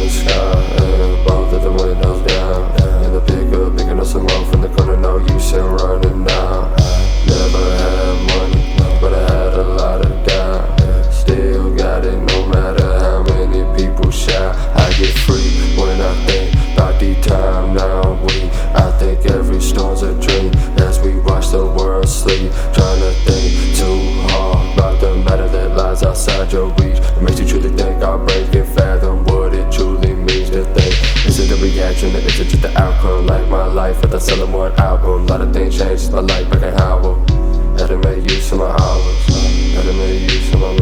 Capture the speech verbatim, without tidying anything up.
the sky, and both of the windows down. In the pickup, picking up some more from the corner, no use in running now. Never had money, but I had a lot of doubt. Still got it no matter how many people shout. I get free when I think about the time now we. I think every storm's a dream as we watch the world sleep. Trying to think too hard about the matter that lies outside your reach. It makes you truly think I'll break and fathom what it truly means to think. Is it the reaction or is it just the outcome? Like my life without selling one album. A lot of things changed, my life back in Howell. Had to make use of my hours, had to make use of my